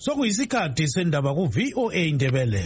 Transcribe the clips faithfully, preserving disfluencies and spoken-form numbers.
Sokuyisikhathi sendaba ku V O A Indebele.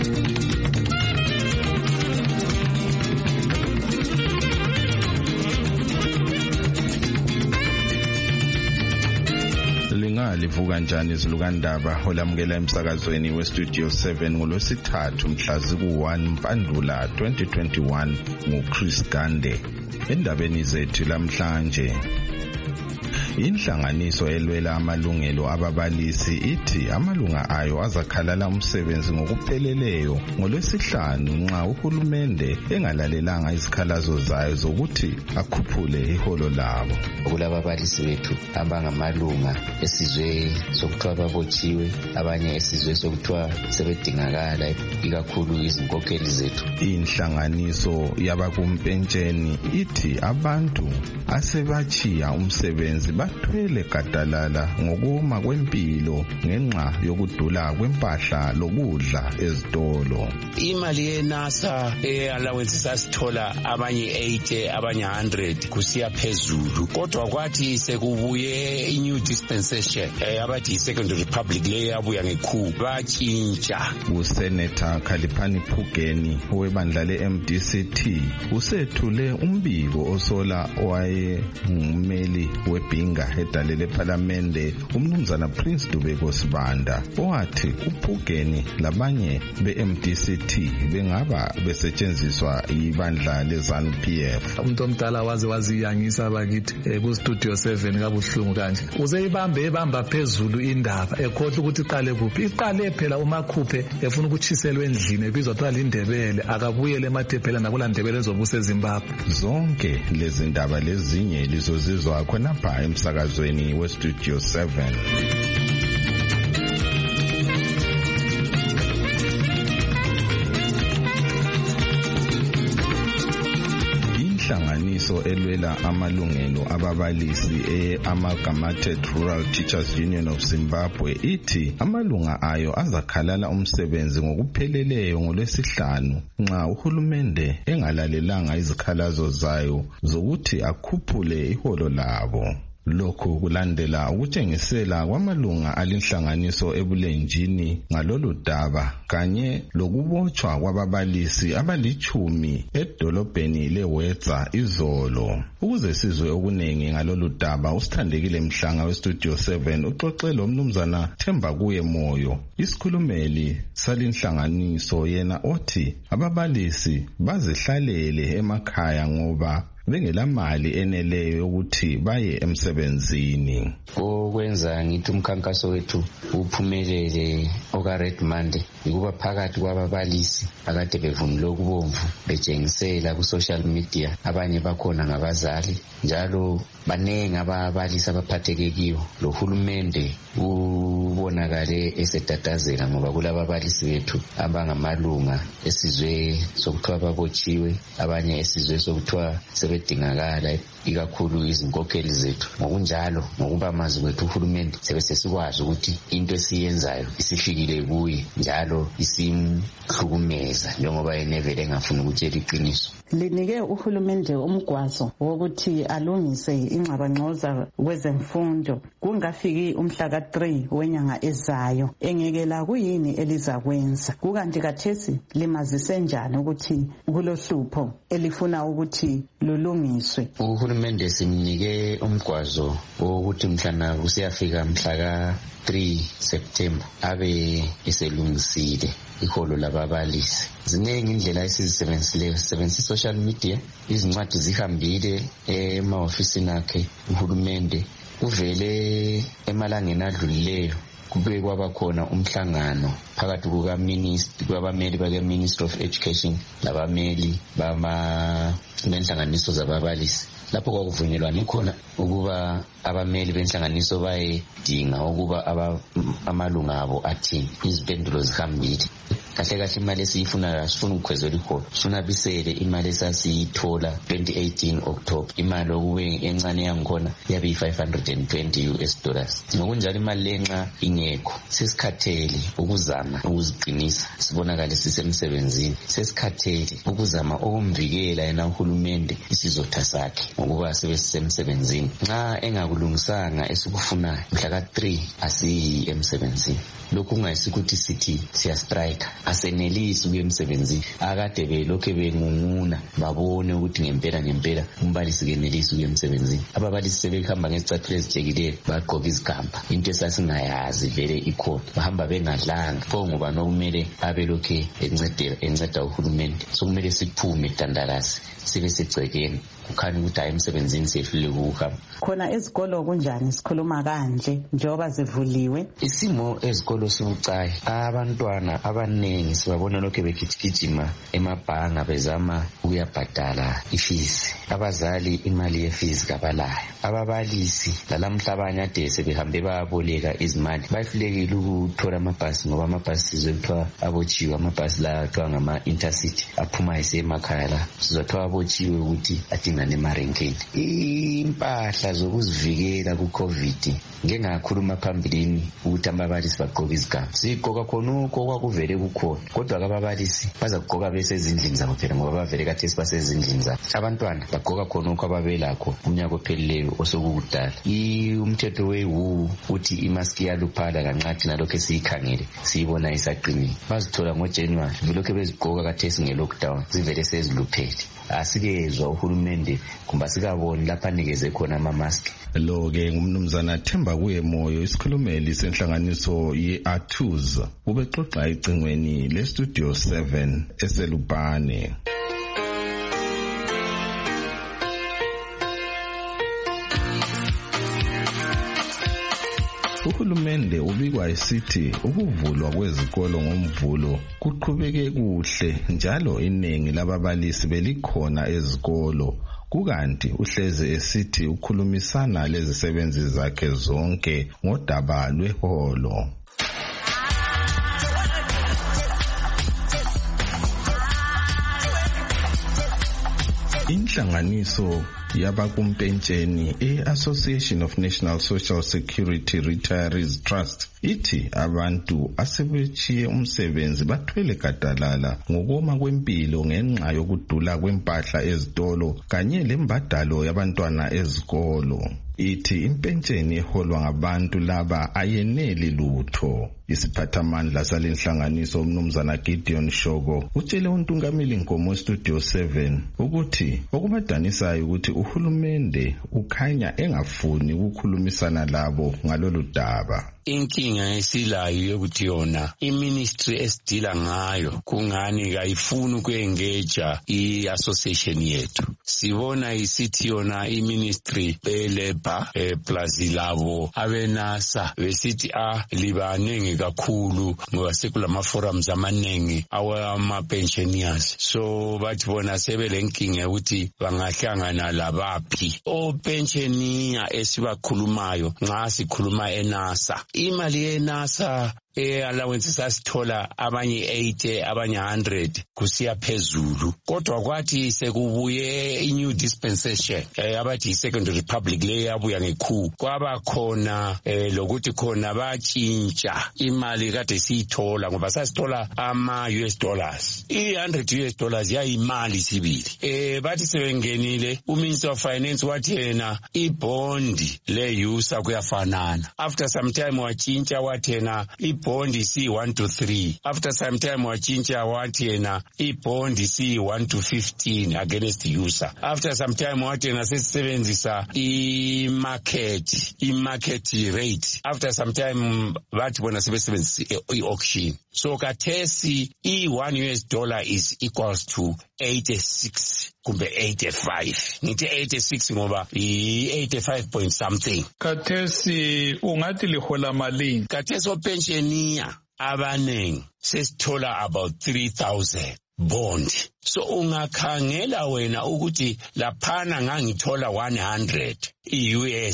Livuka njani izilukandaba olamukela emsakazweni we Studio seven ngolwesithathu mhla ziku one Mpandula twenty twenty-one nguChris Gande. Endabeni zethu lamhlanje, inhlanganiso elwela amalungelo ababalisi ithi amalunga ayo azakhalala umsebenzi ngokupheleleyo ngolwesihlanu nxa uhulumende engalalelanga izikhalazo zayo zokuthi akhuphule iholo labo. Kulababalisi bethu abangamalunga esizwe sokuthiwa babotshiwe, abanye esizwe sokuthiwa sebedingakala ikakhulu izinkokheli zethu. Inhlanganiso yabakumpentsheni ithi abantu asebachiya umsebenzi bathwele gadalala ngokuma kwempilo ngenxa yokudula kwempahla lokudla ezitolo. Imali yeNASA e-allowance sasithola abanye eighty abanye one hundred kusiya phezulu, kodwa kwathi sekubuye i-new dispensation abathi i-second republic le yabuya ngekhu batshintsha. USenator Khaliphani Phugeni owebandla le-M D C T usethule umbiko osola owaye ngummeli webhinga edalele parliamente umnumzana Prince Dubeko Sibanda, owathi uPhugeni labanye be-M D C T bengaba besetshenziswa ibandla le-ZANU P F. Umuntu omdala waze waziyangisa bakithi ku Studio seven kabuhlungu kanje, uzeyibambe ebamba phezulu indaba ekhohle ukuthi iqale kuphi. Iqale phela umakhuphe efuna ukutshiselwa endlini ebizwa kuthiwa liNdebele, akabuyele emathephela nakulandebele ezobusa eZimbabwe. Zonke lezi ndaba lezinye lizozizwa khonapha emsakazweni we Studio seven. Inhlanganiso elwela amalungelo ababalisi e-Amalgamated Rural Teachers Union of Zimbabwe ithi amalunga ayo azakhalala umsebenzi ngokupheleleyo ngolwesihlanu nxa uhulumende engalalelanga izikhalazo zayo zokuthi akhuphule iholo labo. Lokhu kulandela ukutshengisela kwamalunga alinhlanganiso ebulenjini ngalolu daba kanye lokubotshwa kwababalisi abalichumi edolobheni leWedza izolo. Ukuze sizwe okunengi ngalolu daba, usithandekile Mhlanga we Studio seven uxoxe lo mnumzana Themba kuye Moyo, isikhulumeli salinhlanganiso, yena othi ababalisi bazihlalele emakhaya ngoba bengelamali eneleyo yokuthi baye emsebenzini. Okwenza ngithi umkhankaso wethu uphumelele oka Red Monday ukuba phakathi kwababalisi akade bevunule okubomvu betshengisela ku social media, abanye bakhona ngabazali, njalo banengi ababalisi abaphathekekiyo. Lo hulumende ubonakale esetatazela ngoba kulababalisi bethu abangamalunga esizwe sokuthiwa babotshiwe, abanye esizwe sokuthiwa sebedingakala ikakhulu izinkokheli zethu. Ngokunjalo ngokuba mazi kwethu uhulumende sebesesikwazi ukuthi into esiyenzayo isifikile kuye njalo isimhlukumeza njengoba yenevele engafuni ukutshela iqiniso. Linike uhulumende umgwazo wokuthi alungise ingxabangxoza kwezemfundo kungafiki umhla ka three wenyanga ezayo. Engekela kuyini elizakwenza? Kukanti kathesi limazise njani ukuthi kulohlupho elifuna ukuthi lulungiswe? Uhulumende simnike umgwazo wokuthi mhlana kusiyafika mhla ka three September abe eselungisile iholo lababalisi. Ziningi indlela esizisebenzisileyo, sisebenzisa social media, izincwadi zihambile ema-ofisini akhe uhulumende. Uvele emalangeni adlulileyo kube kwabakhona umhlangano phakathi kuka-ministry kwabameli bake-Ministry of Education labameli bama nenhlanganiso zababalisi, lapho kwakuvunyelwana khona ukuba abameli benhlanganiso bayedinga ukuba amalunga abo athini. Izimpendulo zihambile. kahle kahle imali esiyifuna asifuna ukukhwezela iholo sunabisele imali esasiyithola twenty eighteen October imali okube encane yangikhona yabe five hundred twenty U S dollars ngokunjalo imali lenxa ingekho sesikhathele ukuzama ukuziqinisa sibonakala sisemsebenzini sesikhathele ukuzama ukumvikela yena uhulumende isizotha sakhe ngokuba sebesemsebenzini nxa engakulungisanga esikufunayo mhla ka three asiyi emsebenzini lokhu kungayisikuthi sithi siya strike asenelisi ukuya emsebenzini akade belokhe bengunguna babone ukuthi ngempela ngempela umbalisi kenelisi ukuya emsebenzini ababalisi sebehamba ngezicathulo ezitshekileyo bagqoka izigamba into esasingayazi vele ikhona bahamba bengadlanga pho ngoba nokumele abelokhe encedela enceda uhulumende sokumele siphume dandalasi sibe segcekeni kukhanya ukuthi hayi emsebenzini sehlule ukuhamba khona ezikolo kunjani sikhuluma kanje njengoba zivuliwe isimo ezikolo sibucayi abantwana abanengi sibabona lokho begijigijima emabhanga bezama ukuyabhadala ifees abazali imali yefees kabalayo ababalisi lalamhla abanye ade sebehambe bayaboleka izimali bayihlulekile ukuthola amabhasi ngoba amabhasi sizwe kuthiwa abotshiwe amabhasi la athiwa ngama intercity aphuma emakhaya la sizothiwa abotshiwe ukuthi adingane emarenkeni impahla zokuzivikela ku-covid ngeke ngakhuluma phambilini ukuthi ababalisi bagqoka izigaba sigqoka khonokho kwakuvele kukhona kodwa ababalisi bazagqoka besezindlini zabo phela ngoba bavele kade sibasezindlini zabo abantwana bagqoka khonokho ababelakho umnyaka ophelileyo osokukudala umthetho we-W uthi imaski yaluphala kancathi nalokho esiyikhangele siyibona isaqinile bazithola ngoJanuary belokho bezigqoka kade singe-lockdown zivele seziluphele asikezwa uhulumende kumba sikaboni lapha anikeze khona ama-mask lo-ke ngumnumzana Themba kuye moyo isikhulumeli senhlanganiso ye-Artus ubexoxa ecingweni le-Studio seven eselupane. Uhulumende ubikwa esithi ukuvulwa kwezikolo ngomvulo kuqhubeke kuhle njalo iningi lababalisi belikhona ezikolo kukanti uhleze esithi ukhulumisana lezisebenzi zakhe zonke ngodaba lweholo. Inhlanganiso yabakumpentsheni e-Association of National Social Security Retirees Trust ithi abantu asebechiye umsebenzi bathwele gadalala ngokoma kwempilo ngenxa yokudula kwempahla ezitolo kanye lembadalo yabantwana ezikolo. Ithi impentsheni eholwa ngabantu laba ayeneli lutho. Isiphathamandla salenhlanganiso umnumzana Gideon Shoko utshele uNtungameli Nkomo Studio seven ukuthi okubadanisayo ukuthi uhulumende ukhanya engafuni ukukhulumisana labo ngalolu daba. Inkinga esilayo yokuthi yona iministry esidila ngayo kungani kayifuni ukuengaja i-association yethu. Sibona isithi yona iministry beleba eh, plus labo abenasa besithi ah libanenge kakhulu ngoba sekulama forums amanengi awama pensioners so bathi bona sebelenkinga ukuthi bangahlangana labaphi o pensioner esibakhulumayo nxa sikhuluma enasa imali yenasa eh allowance sasithola abanye eighty abanye one hundred kusiya phezulu kodwa kwathi sekubuye i-new dispensation eh abathi i-second republic le yabuya ngekhu kwaba khona eh lokuthi khona batshintsha imali kade siyithola ngoba sasithola ama U S dollars i-one hundred U S dollars yayimali sibili eh bathi sebengenile uMinister of Finance wathi yena ibondi le usa kuyafanana after some time watshintsha wathi yena bond C one to three. After some time wachincha wathi yena i-bond C one to fifteen against user. After some time wathi yena sesebenzisa i-market, i-market rate. After some time bathi bona sebesebenzisa i-auction. So kathesi i one U S dollar is equals to eighty-six kumbe eighty-five. Ngithi eighty-six ngoba i eighty-five point something. Kathesi ungathi lihola malini? Kathesi opensioniya abanengi sesithola about three thousand bond. So ungakhangela wena ukuthi laphana ngangithola one hundred i-U S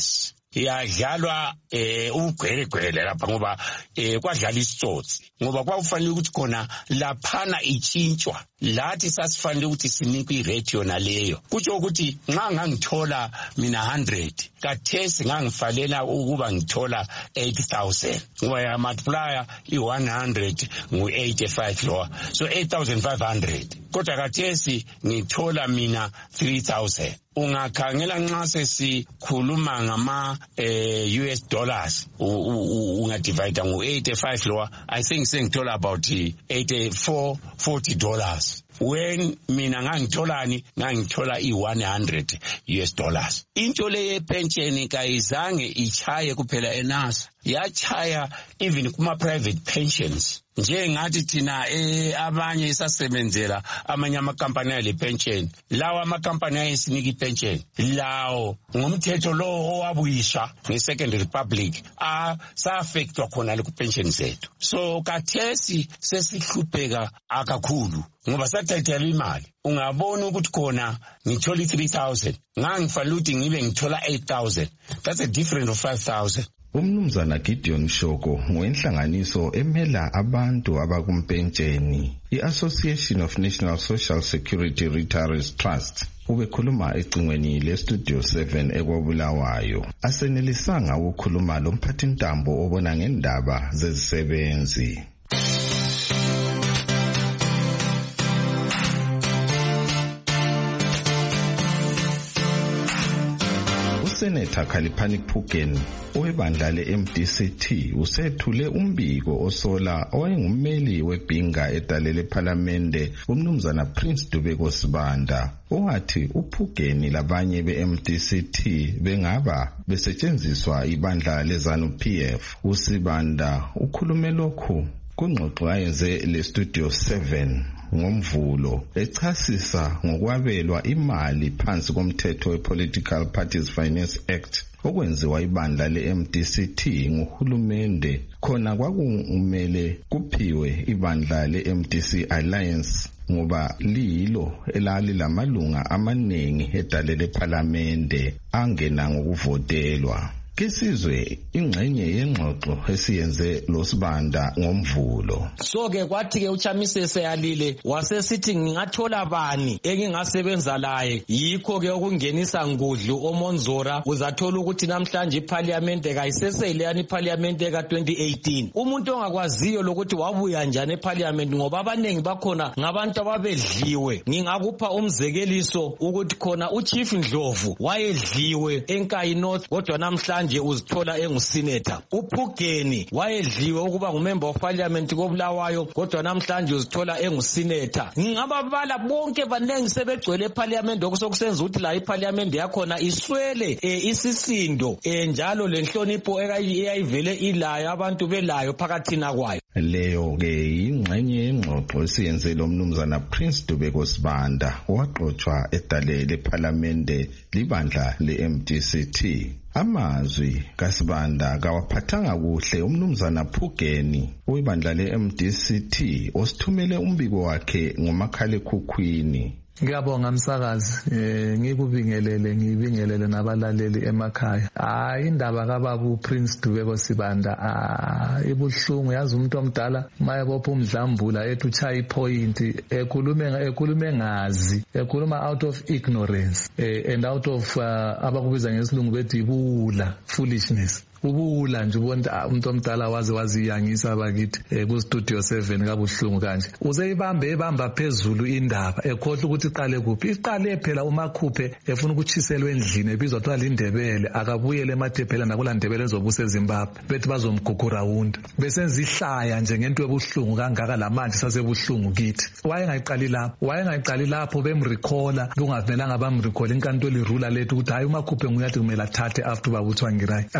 yadlalwa eh ugcwelegcwele lapha ngoba eh kwadlala isitsotsi ngoba kwakufanele ukuthi khona laphana itshintshwa lathi sasifanele ukuthi sinikwe i-radio naleyo kutsho ukuthi nxa ngangithola mina one hundred kathesi ngangifalela ukuba ngithola eight thousand ngoba ya multiplier i one hundred ngu eighty-five lowa so eight thousand five hundred kodwa kathesi ngithola mina three thousand. Ungakhangela nxa sesikhuluma ngama eh, U S dollars ungadivide ngo eighty-five lowa I think sengithola about eighty-four forty dollars. When mina ngangitholani ngangithola i one hundred U S dollars. Into le yepension kayizange ichaye kuphela eNASA, yachaya even kuma private pensions. Nje ngathi thina eh abanye isasebenzela amanye amakampani ale pension, lawa amakampani ayesiniki pension lawo ngumthetho lo owabuyisha nge Second Republic a sa affectwa khona le ku pension zethu. So kathesi sesihlupheka akakhulu ngoba sathathela imali. Ungabona ukuthi khona ngithola three thousand ngangifanele ukuthi ngibe ngithola eight thousand. That's a difference of five thousand. Umnumzana Gideon Shoko ngowenhlanganiso emela abantu abakumpentsheni i-Association of National Social Security Retirees Trust ubekhuluma ecingweni le Studio seven ekwabulawayo. Asenelisanga ukukhuluma lo mphathintambo obona ngendaba zezisebenzi. Senator Khaliphani Phukeni owebandla le-M D C T usethule umbiko osola owayengummeli webhinga edalele ephalamende umnumzana Prince Dubeko Sibanda owathi uPhukeni labanye be-M D C T bengaba besetshenziswa ibandla lezanu P F. uSibanda ukhulume lokhu kungxoxo ayenze le Studio seven ngomvulo echasisa ngokwabelwa imali phansi komthetho we-Political Parties Finance Act okwenziwa ibandla le-M D C T nguhulumende khona kwakumele kuphiwe ibandla le-M D C Alliance ngoba lilo elali lamalunga amaningi edalele ephalamende angena ngokuvotelwa. Kisizwe ingxenye yengxoxo esiyenze lo Sibanda ngomvulo. So ke kwathi ke uChamisese yalile wasesithi ngingathola bani engingasebenza laye, yikho ke okungenisa ngudlu oMonzora uzathola ukuthi namhlanje iParliament kayisesele yani iParliament ka twenty eighteen. Umuntu ongakwaziyo lokuthi wabuya njani eParliament ngoba abanengi bakhona ngabantu ababedliwe. Ngingakupha umzekeliso ukuthi khona uChief Ndlovu wayedliwe eNkayi North kodwa namhlanje nje uzithola engusenator. uPhukeni wayedliwe ukuba ngumember of parliament koBulawayo kodwa namhlanje uzithola engusenator. Ngingababala bonke banengi sebegcwele eParliament okusokusenza ukuthi la iParliament yakhona iswele e, isisindo e, njalo lenhlonipho eyayivele ilayo abantu belayo phakathina kwayo. Leyo ke ingxenye yengxoxo esiyenze lo mnumzana Prince Dubeko Sibanda waqothwa edalele eParliament libandla le-M D C T. Amazwi kaSibanda kawaphathanga kuhle umnumzana Phukeni webandla le-M D C T osithumele umbiko wakhe ngomakhalekhukhwini. Ngiyabonga msakazi, eh ngikubingelele ngibingelele nabalaleli emakhaya. Hayi indaba kaBaba uPrince Dubeko Sibanda ah ibuhlungu, yazi umuntu omdala mayebopha umdlambula ethi uchaya ipoint ekhulume ekhulume ngazi ekhuluma out of ignorance eh, and out of uh, abakubiza ngesilungu bethi ibula foolishness. Ubula nje ubona umuntu omdala waze waziyangisa bakithi eh, ku Studio seven kabuhlungu kanje. Uze ibambe ebamba phezulu indaba ekhohle ukuthi iqale kuphi. Iqale phela umakhuphe efuna ukuchiselwa endlini ebizwa kuthiwa lindebele akabuyele emathephela nakulandebele ezobusa eZimbabwe bethi bazomgugura wunda. Besenza ihlaya nje ngento ebuhlungu kangaka lamanje sasebuhlungu kithi. Wayengayiqali lapho wayengayiqali lapho bemrecalla kungavelanga bamrecall inkantolo irula lethu ukuthi hayi umakhuphe nguyathi kumele athathe after babuthiwa ngirai. Angithisho kanje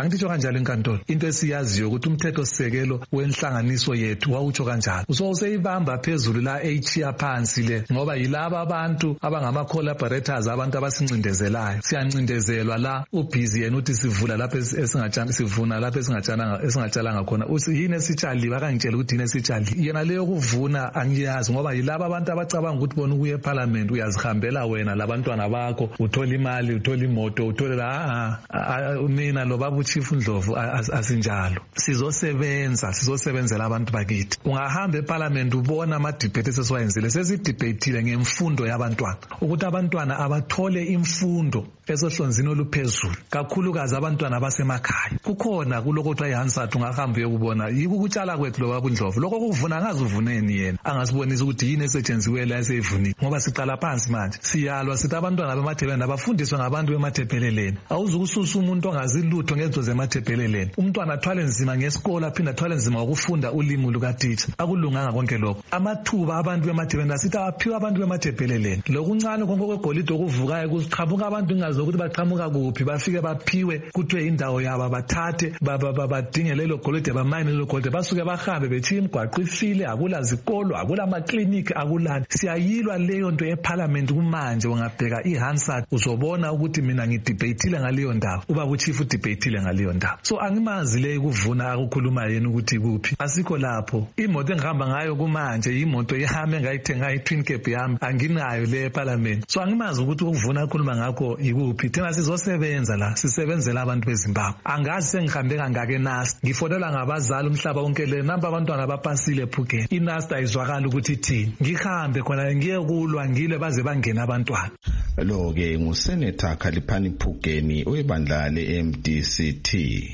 kanjalo enkantolo. Into esiyaziyo ukuthi umthetho sisekelo wenhlanganiso yethu wawutsho kanjalo. So useyibamba phezulu la echiya phansi le ngoba yilaba abantu abangama collaborators abantu abasincindezelayo. Siyancindezelwa la ubhizi yena uthi sivula lapha esingajana sivuna lapha esingajana esingatshalanga khona. Usiyini esitshaliwe akangitshela ukuthi yini esitshaliwe. Yena leyo kuvuna angiyazi ngoba yilaba abantu abacabanga ukuthi bona ukuye eParliament uyazihambela wena labantwana bakho uthola imali uthola imoto uthola la mina lo baba uChief Ndlovu asinjalo. Sizosebenza sizosebenzela abantu bakithi. Ungahamba eParliament ubona ama debate sesiwayenzile sesidebateile ngemfundo yabantwana ukuthi abantwana abathole imfundo esohlonzini oluphezulu kakhulukazi abantwana basemakhaya. Kukhona kuloko kuthiwa iHansard ungahamba uyekubona yiko ukutshala kwethu lo baba Ndlovu lokho kuvuna ngazuvuneni yena angasibonisa ukuthi yini esetshenziswe la eseyivunile ngoba siqala phansi manje siyalwa sithi abantwana bemathebeleni abafundiswe ngabantu bemathebeleni. Awuzukususa umuntu ongazi lutho ngezo zemathebeleni. Umntwana athwale nzima ngesikole aphinda athwale nzima ukufunda ulimi luka teacher. Akulunganga konke lokho. Amathuba abantu bemathebeleni asithi aphiwe abantu bemathebeleni. Lokuncane konke kwegolide okuvukayo kuziqhamuka abantu ingazi ukuthi baqhamuka kuphi bafike baphiwe kuthiwe indawo yabo bathathe badinge lelo golide bamayine lelo golide basuke bahambe bethi imigwaqo ifile akula zikolo akula amaclinic akulani. Siyayilwa leyo nto eParliament kumanje ungabheka iHansard uzobona ukuthi mina ngidebateile ngaleyo ndawo ubaba uChief udebateile ngaleyo ndawo. So angimazi le ukuvuna akukhuluma yena ukuthi kuphi asikho lapho. Imoto engihamba ngayo kumanje imoto ihame ngayithenga i-twin cab yami anginayo le eParliament. So angimazi ukuthi ukuvuna akhuluma ngakho ikuphi. Thina sizosebenza la sisebenzela abantu beZimbabwe. Angazi sengihambe kangaka eNAST ngifonela ngabazali umhlaba wonke le namba abantwana bapasile ePhukeni. iNAST ayizwakala ukuthi thini ngihambe khona ngiye kulwa ngile baze bangena abantwana. Lo ke nguSenator Khaliphani Phukeni oyibandla le-M D C T.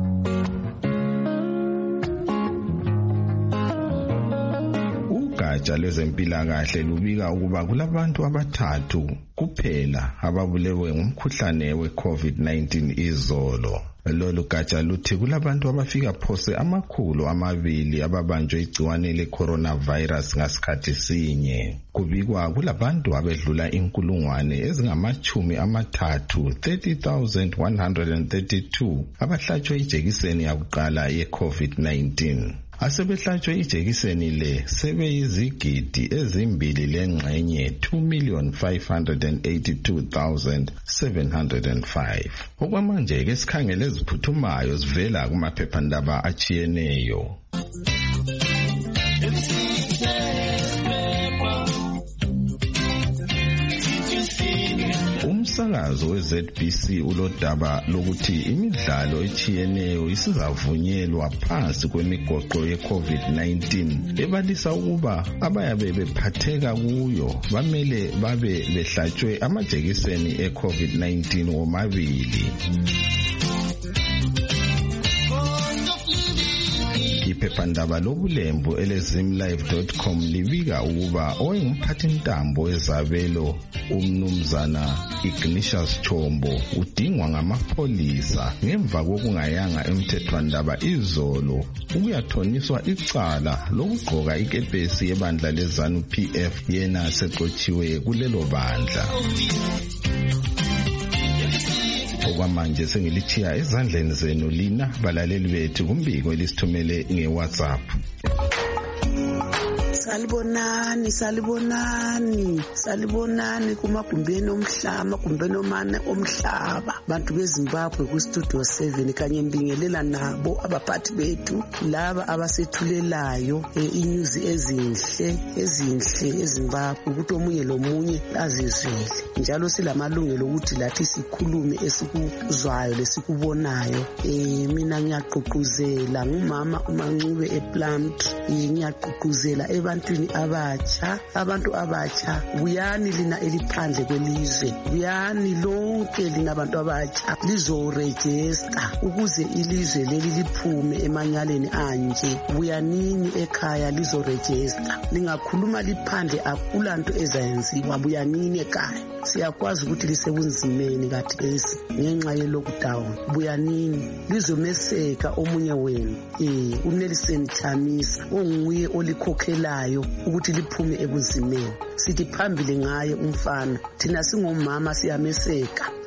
Ugatsha lwezempilakahle lubika ukuba kulabantu abathathu kuphela ababulewe ngumkhuhlane we-COVID nineteen izolo. Lolu gatsha luthi kulabantu abafika phose amakhulu amabili ababanjwe igciwane le-coronavirus ngasikhathi sinye. Kubikwa kulabantu abedlula inkulungwane ezingamachumi amathathu thirty thousand one hundred thirty-two abahlatshwe ijekiseni yakuqala ye-COVID nineteen. Asebehlatshwe ijekiseni le sebeyizigidi ezimbili lengxenye two million five hundred eighty-two thousand seven hundred five. Okwamanje ke sikhangele eziphuthumayo zivela kumaphephandaba achiyeneyo. Umsakazo we-Z B C ulodaba lokuthi imidlalo echiyeneyo isizavunyelwa phansi kwemigoqo ye-COVID nineteen ebalisa ukuba abayabe bephatheka kuyo bamele babe behlatshwe amajekiseni e-COVID nineteen womabili. Iphephandaba lobulembu elezimlive dot com libika ukuba owayengumphathintambo wezabelo umnumzana Ignatius Chombo udingwa ngamapholisa ngemva kokungayanga emthethwandaba izolo ukuyathoniswa icala lokugqoka ikepesi yebandla leZANU P F yena seqotshiwe kulelo bandla. Okwamanje sengilithiya ezandleni zenu lina balaleli bethu kumbiko elisithumele ngeWhatsApp. Salibonani salibonani salibonani kumagumbeni omhlaba amagumbeni omane omhlaba bantu beZimbabwe ku Studio seven kanye mbingelela nabo abaphathi bethu laba abasethulelayo inews ezinhle ezinhle eZimbabwe ukuthi omunye lomunye azizwele njalo silamalungelo ukuthi lathi sikhulume esikuzwayo lesikubonayo. Eh mina ngiyaqhuquzela ngumama uMancube ePlumtree ngiyaqhuquzela ebantwini abatsha abantu abatsha buyani lina eliphandle kwelizwe buyani lonke lina abantu abatsha lizoregister ukuze ilizwe leli liphume emanyaleni anje. Buyanini ekhaya lizoregister lingakhuluma liphandle akulanto ezayenziwa buyanini ekhaya. Siyakwazi ukuthi lisebunzimeni kathesi ngenxa ye-lockdown. Buyanini lizomeseka omunye wenu eh uNelson Chamisa onguye olikhokhelayo ukuthi liphume ebunzimeni. Sithi phambili ngaye umfana thina singomama siyameseka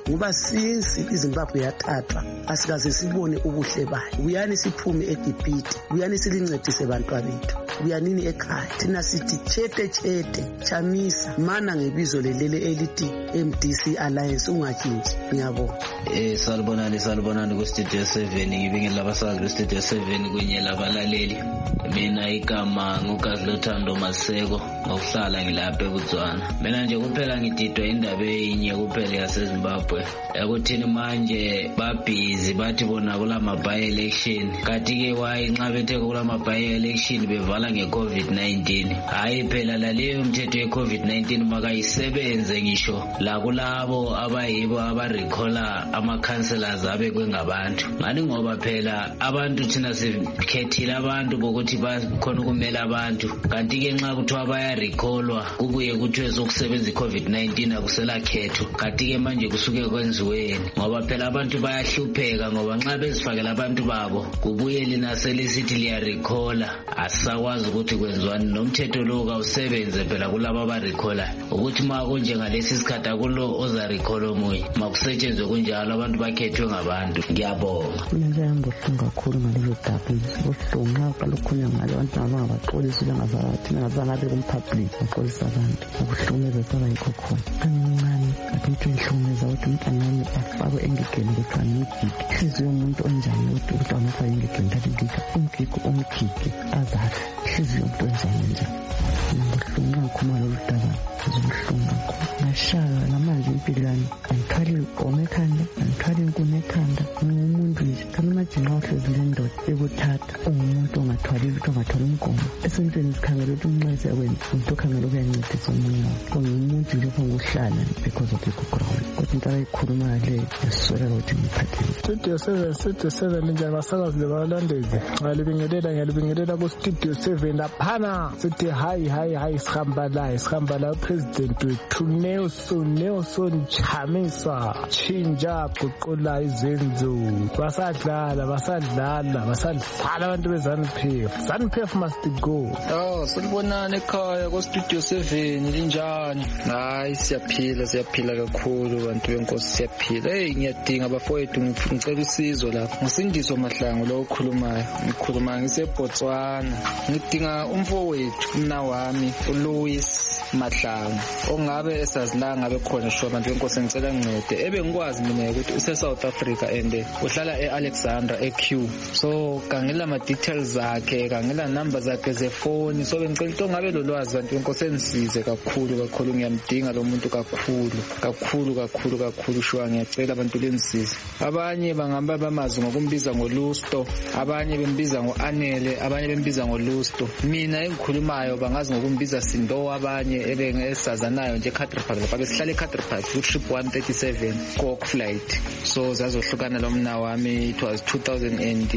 ngoba since iZimbabwe yathathwa asikaze sibone ubuhle bayo. Uyani siphume eGibhithe, uyani silincedise bantwa bethu, uyanini ekhaya. Thina sithi chete chete chamisa mana ngebizo lelele elithi M D C Alliance ungatshintshi. Ngiyabonga. Eh salibonani salibonani ku Studio seven ngibingelela labasazi be Studio seven kunye labalaleli. Mina igama nguKazi Lothando Maseko ngokuhlala ngilapha eBotswana. Mina nje kuphela ngididwa indaba eyinye kuphela yaseZimbabwe. Ekuthini manje babhizi bathi bona kulama by election. Kanti ke wayinxa bethe kulama by election bevala ngeCovid nineteen. Hayi phela laleyo umthetho weCovid nineteen makayisebenze ngisho la kulabo abayibo abarecalla ama councillors abekwe ngabantu. Ngani ngoba phela abantu thina sikhethile abantu bokuthi bakhona ukumela abantu. Kanti ke nxa kuthiwa baya recallwa kubuye kuthiwe sokusebenza iCovid nineteen akusela khetho. Kanti ke manje kusuke kwenziweni ngoba phela abantu bayahlupheka ngoba nxa bezifakela abantu babo kubuye lina selisithi liya recalla asakwazi ukuthi kwenziwani. Nomthetho lo kawusebenze phela kulabo aba recalla ukuthi ma konje ngalesi sikhathi akulo oza recall omunye makusetshenzwe kunjalo abantu bakhethwe ngabantu. Ngiyabonga. Mina ngiyabuhlungu kakhulu ngalelo daba. Ubuhlungu kakhulu ngalo abantu abangabaxolisi langazathi ngazangabe kumpublic baxolisa abantu. Ubuhlungu bezaba yikho khona. Kancane abantu inhlungeza ukuthi umntana afakwe engigeni lekanidi. Hliziyo umuntu onjani ukuthi umntwana afakwe engigeni lekanidi. Umkhiko umkhike azali. Hliziyo umuntu onjani nje. Ubuhlungu kakhulu ngalelo daba. Ubuhlungu kakhulu. Ngashaka namanje impilo yami angithwali igome ekhanda, angithwali inkuni ekhanda. Ngumuntu nje kamajinga ohlezi lendoda ekuthatha ungumuntu ongathwali lutho ongathwali umgomo. Esentweni sikhangela ukuthi umnxese yakwenza umuntu okhangela ukuyancedisa omunye wakhe. Ngumuntu nje onguhlala because of the background. Kodwa into ayikhuluma le yaswela ukuthi ngiphathele. Studio seven Studio seven njani basakazi lebalandezi. Ngalibingelela ngalibingelela ku Studio seven laphana. Sithi hayi hayi hayi sihamba la sihamba la president wethu Nelson Nelson Chamisa chinja guqula izenzo. Basadlala basadlala basadlala abantu beZANU-P F. ZANU-P F must go. Oh silibonana ekhaya ku Studio seven linjani? Hayi siyaphila siyaphila kakhulu abantu benkosi siyaphila. Hey ngiyadinga abafowethu ngicela usizo lapha. Ngisindiso Mahlangu lo okhulumayo. Ngikhuluma ngiseBotswana. Ngidinga umfowethu umna wami uLouis Mahlangu ongabe esazilanga ngabe khona sho abantu benkosi ngicela ngincede. Ebe ngikwazi mina ukuthi use South Africa and uhlala eAlexandra eQ. So kangela ama details zakhe kangela number zakhe zefoni. So bengicela into ngabe lo lwazi abantu benkosi enisize kakhulu kakhulu ngiyamdinga lo muntu kakhulu kakhulu kakhulu kakhulu sho ngiyacela abantu lenisize. Abanye bangamba bamazi ngokumbiza ngoLusto, abanye bembiza ngoAnele, abanye bembiza ngoLusto. Mina engikhulumayo bangazi ngokumbiza Sindo, abanye ebengesazanayo nje eCaterpillar lapha besihlala eCaterpillar ku trip one thirty-seven Coke flight. So zazohlukana lo mna wami it was two thousand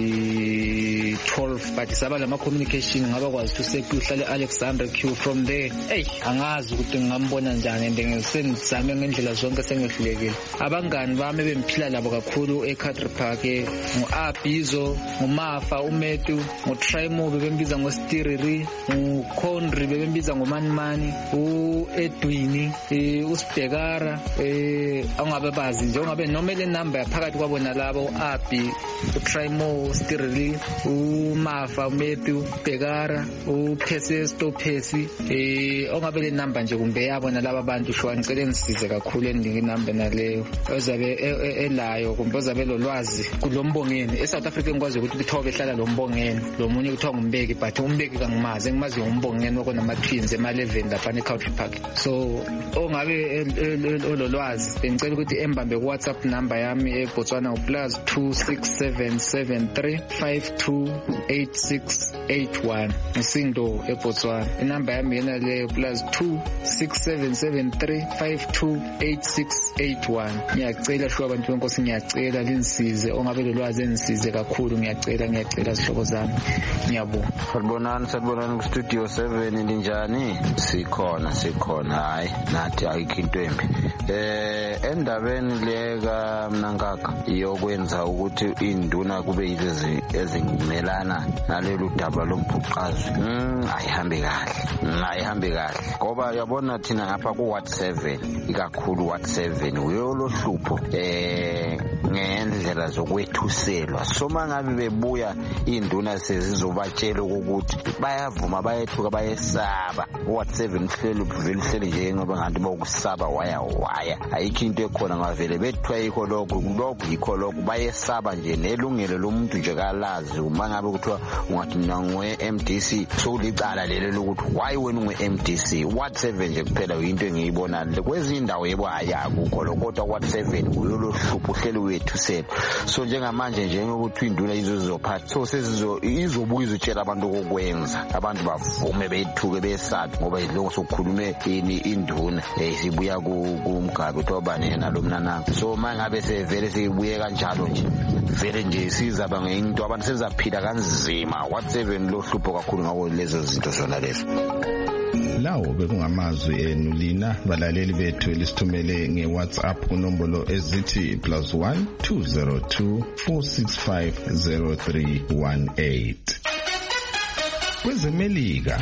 twelve but saba lama communication ngaba kwazi ukuthi sekuhlale Alexander Q from there. Hey angazi ukuthi ngingambona njani and ngisenzame ngendlela zonke sengihlekile. Abangani bami bemphila labo kakhulu eCaterpillar ke nguAbizo, nguMafa, uMetu, nguTrimo bebembiza ngoStiriri, nguKondri bebembiza ngoManimani, uEdwini, uSibhekara eh angabe bazi nje ongabe noma le number yaphakathi kwabona labo uAbi, uTrimo, uStiriri, uMafa, uMetu, uBhekara, uPhesi Stopesi eh ongabe le number nje kumbe yabona laba bantu shwa ngicela ngisize kakhulu endingi number naleyo ozabe elayo kumbe ozabe lo lwazi kulombongeni eSouth Africa ngikwazi ukuthi kuthiwa behlala lombongeni lo munye kuthiwa ngumbeki but umbeki kangimazi ngimazi umbongeni wako nama twins ema eleven lapha eCountry Park. So ongabe lo lwazi bengicela ukuthi embambe ku WhatsApp number yami eBotswana u plus two six seven seven three five two eight six eight one ngisindo eBotswana. Inumber yami yena le plus two six seven seven three five two eight six eight one. Ngiyacela sho abantu benkosi ngiyacela linisize ongabe lo lwazi enisize kakhulu ngiyacela ngiyacela sihlobo zami ngiyabonga. Salibonani salibonani ku Studio seven linjani? Sikhona sikhona hayi nathi ayikho into embi. Eh endabeni leka mnankaka iyokwenza ukuthi induna kube yilezi ezingimelana nalelo daba lombhuqazi. Mm ayihambe kahle. Ayihambe kahle ngoba yabona thina ngapha ku Ward seven ikakhulu Ward seven seven uyolohlupho eh ngendlela zokwethuselwa. So mangabe bebuya induna sezizobatshela ukuthi bayavuma bayethuka bayesaba what seven hlelo vele hlele nje ngoba ngathi bokusaba waya waya ayikho into ekhona ngavele bethwa yikho lokho lokho yikho lokho bayesaba nje nelungelo lomuntu nje kalazi mangabe kuthiwa ungathi mina ngwe M D C so licala lelo lokuthi why wena ungwe M D C what seven nje kuphela into engiyibona kwezinye indawo yebo ayakho lokho kodwa what seven uyolohlupho hlelo wethu selo. So njengamanje nje ukuthi induna izozophatha so sezizo izobuka izotshela abantu kokwenza abantu bavume bethuke besathi ngoba idloko sokukhulume ini induna esibuya kumgabe thobane yena lo mnananga. So mangabe sevele sibuye kanjalo nje vele nje sizaba ngento abantu sezaphila kanzima what seven lo hlupho kakhulu ngako lezo zinto zona lezo. Lawo bekungamazwi enu lina balaleli bethu elisithumele ngeWhatsApp kunombolo ezithi plus one two zero two four six five zero three one eight. KwezeMelika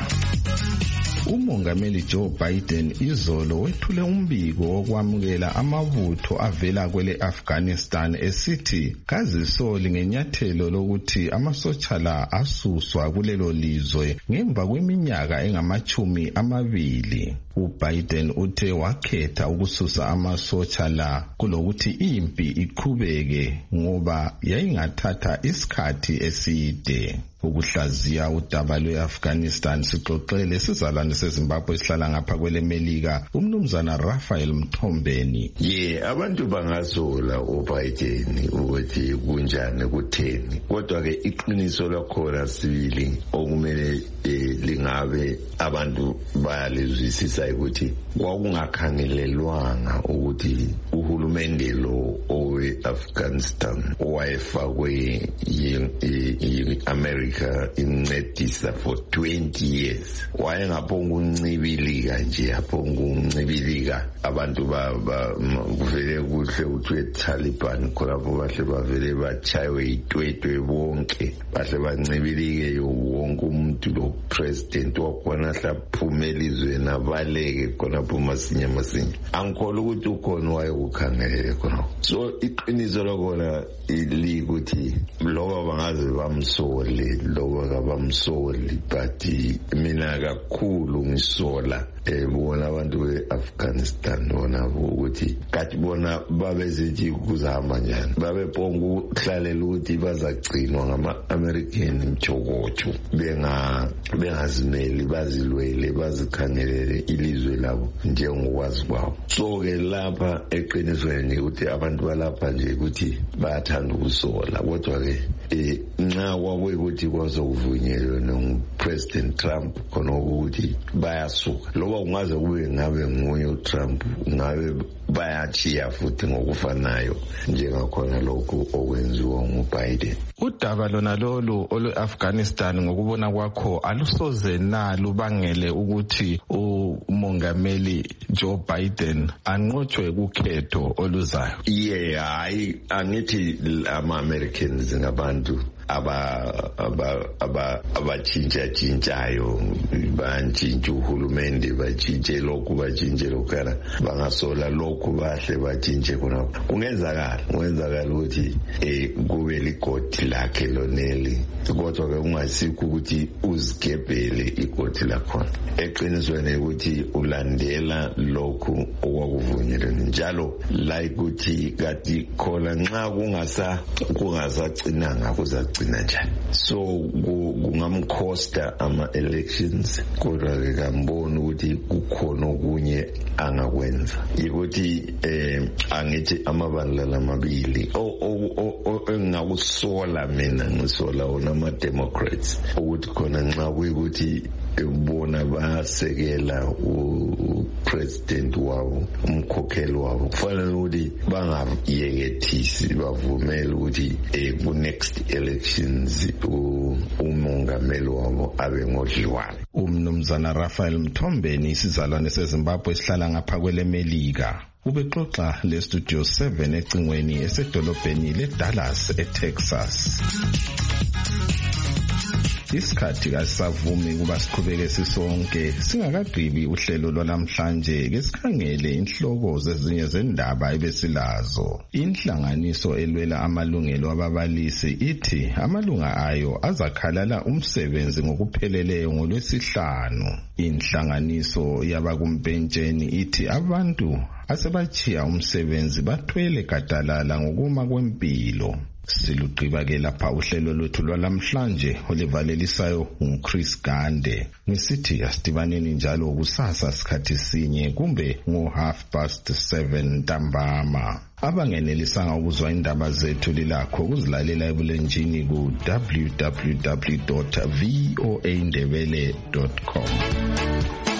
uMongameli Joe Biden izolo wethule umbiko wokwamukela amabutho avela kwele Afghanistan esithi kazisoli ngenyathelo lokuthi amasotsha la asuswa kulelo lizwe ngemva kweminyaka engamachumi amabili. uBiden uthe wakhetha ukususa amasotsha la kulokuthi impi iqhubeke ngoba yayingathatha isikhathi eside. Ukuhlaziya udaba lwe-Afghanistan sixoxele sizalwane seZimbabwe esihlala ngapha kwele Melika umnumzana Raphael Mthombeni. Ye abantu bangazola uBiden ukuthi kunjani kutheni kodwa ke iqiniso lakhona sibili okumele lingabe abantu bayalizwisisa ukuthi kwakungakhangelelwanga ukuthi uhulumende lo owe-Afghanistan wayefakwe yi-America incedisa for twenty years wayengaphonga uncibilika nje aphonga uncibilika abantu kuvele kuhle kuthiwe Taliban khonapho bahle bavele bachaywe itwetwe bonke bahle bancibilike wonke umuntu lo president wakhona hlaphuma elizweni abaleke khonapho masinya masinya angikholwa ukuthi ukhona wayekukhangelele khona. So iqiniso lokona likuthi loba bangaze bamsole loba kabamsoli but mina kakhulu ngisola ebona abantu beAfghanistan bona ukuthi kathi bona babezithi kuzahamba njani babebonga ukuhlalela ukuthi bazagcinwa ngama-American mchokocho benga bengazimeli bazilwele bazikhangelele ilizwe labo njengokwazi kwabo. So ke lapha eqinisweni ukuthi abantu balapha nje ukuthi bayathanda ukusola kodwa ke nxa kwakuyikuthi kwazokuvunyelwa noPresident Trump khona ukuthi bayasuka loba kungaze kube ngabe nguye uTrump ngabe bayachiya futhi ngokufanayo njengakhona lokhu okwenziwa nguBiden. Udaba lona lolu olwe-Afghanistan ngokubona kwakho alusoze na lubangele ukuthi umongameli Joe Biden anqotshwe kukhetho oluzayo? Ye hayi angithi ama-Americans ngabantu aba aba aba abatshintsha tshintshayo bantshintsha uhulumende batshintshe lokhu batshintshe lokhala bangasola lokhu bahle batshintshe khona kungenzakala kungenzakala ukuthi eh kube ligodi lakhe loneli kodwa ke ungasikho ukuthi uzigebhele igodi lakhona eqinisweni ukuthi ulandela lokhu okwakuvunyelwe njalo la ukuthi kati khona nxa kungasa kungasagcinanga kuzagcina njani. So kungamkhosta ama elections kodwa ke kambona ukuthi kukhona okunye angakwenza ukuthi eh angithi amabandla lamabili engakusola mina ngisola ona ama Democrats ukuthi khona nxa kuyikuthi ubona basekela upresident wabo umkhokheli wabo kufanele ukuthi bangayekethisi bavumele ukuthi ku next elections umongameli wabo abe ngodliwane. Umnumzana Raphael Mthombeni isizalwane seZimbabwe esihlala ngapha kwele Melika ubexoxa le Studio seven ecingweni esedolobheni leDallas eTexas. isikhathi kasavumi kuba siqhubeke sisonke singakagqibi uhlelo lwalamhlanje ke sikhangele inhloko zezinye zendaba ebesilazo. Inhlanganiso elwela amalungelo ababalisi ithi amalunga ayo azakhalala umsebenzi ngokupheleleyo ngolwesihlanu. Inhlanganiso yabakumpentsheni ithi abantu asebachiya umsebenzi bathwele gadalala ngokuma kwempilo. Silugqiba ke lapha uhlelo lwethu lwalamhlanje olivalelisayo nguChris Gande. Ngisithi asidibaneni njalo kusasa sikhathi sinye kumbe ngo half past seven ntambama. Abangenelisanga ukuzwa indaba zethu lilakho ukuzilalela ebulenjini ku w w w dot voa ndebele dot com.